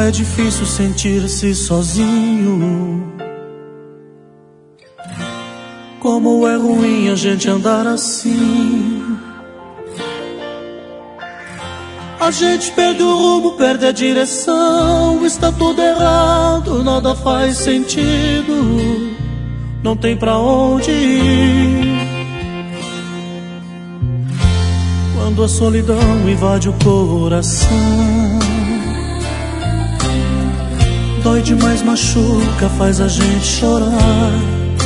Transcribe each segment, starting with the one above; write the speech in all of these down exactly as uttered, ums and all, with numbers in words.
é difícil sentir-se sozinho. Como é ruim a gente andar assim. A gente perde o rumo, perde a direção. Está tudo errado, nada faz sentido. Não tem pra onde ir. Quando a solidão invade o coração, dói demais, machuca, faz a gente chorar.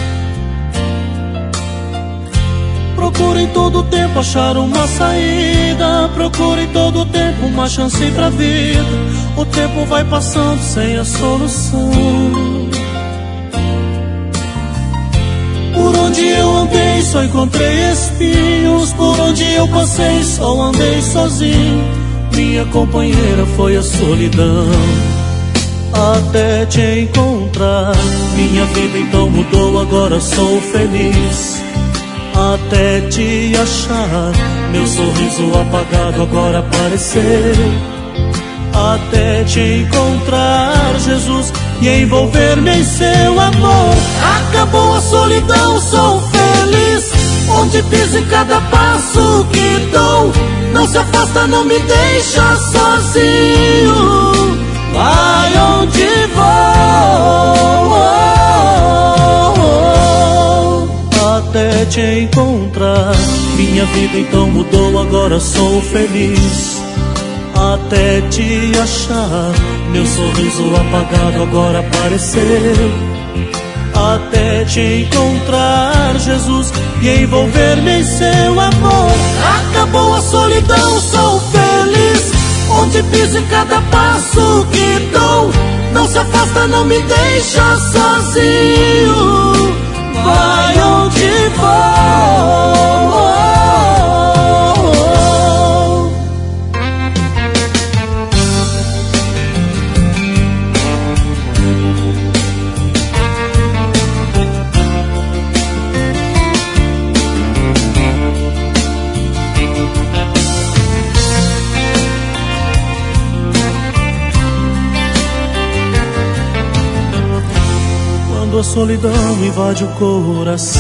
Procura em todo tempo achar uma saída. Procura em todo tempo uma chance pra vida. O tempo vai passando sem a solução. Por onde eu andei só encontrei espinhos. Por onde eu passei só andei sozinho. Minha companheira foi a solidão. Até te encontrar, minha vida então mudou, agora sou feliz. Até te achar, meu sorriso apagado agora apareceu. Até te encontrar, Jesus, e envolver-me em seu amor. Acabou a solidão, sou feliz. Onde piso em cada passo que dou. Não se afasta, não me deixa sozinho. Vai onde vou. Até te encontrar, minha vida então mudou, agora sou feliz. Até te achar, meu sorriso apagado agora apareceu. Até te encontrar, Jesus, e envolver-me em seu amor. Acabou a solidão, sou feliz. Onde piso em cada passo que dou. Não se afasta, não me deixa sozinho. Vai onde vou. Quando a solidão invade o coração,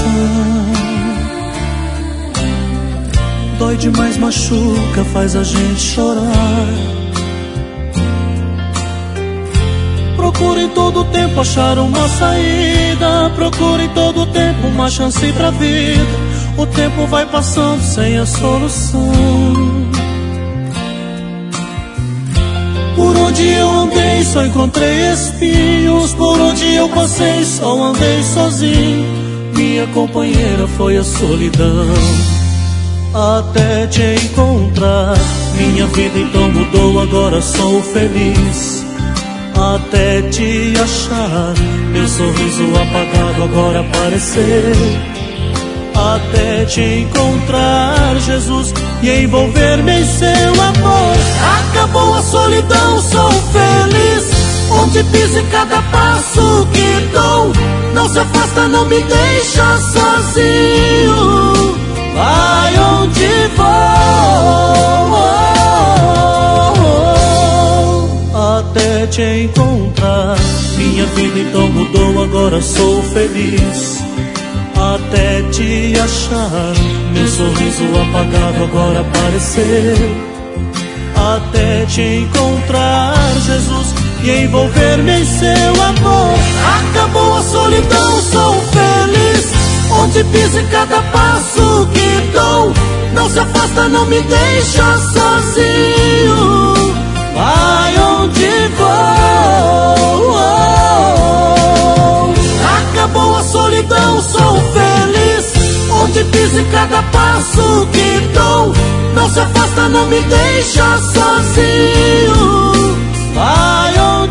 dói demais, machuca, faz a gente chorar. Procura em todo tempo achar uma saída. Procura em todo tempo uma chance pra vida. O tempo vai passando sem a solução. Por onde eu andei só encontrei espinhos. Por onde eu passei só andei sozinho. Minha companheira foi a solidão. Até te encontrar, minha vida então mudou, agora sou feliz. Até te achar, meu sorriso apagado agora apareceu. Até te encontrar, Jesus, e envolver-me em seu amor. Acabou a solidão, sou feliz. Onde piso em cada passo que dou. Não se afasta, não me deixa sozinho. Vai onde vou. Até te encontrar, minha vida então mudou, agora sou feliz. Até te achar, meu sorriso apagado agora apareceu. Até te encontrar, Jesus, e envolver-me em seu amor. Acabou a solidão, sou feliz. Onde piso em cada passo que dou. Não se afasta, não me deixa sozinho. Vai onde vou. Acabou a solidão, sou feliz. Onde piso em cada passo que dou. Não se afasta, não me deixa sozinho. Vai onde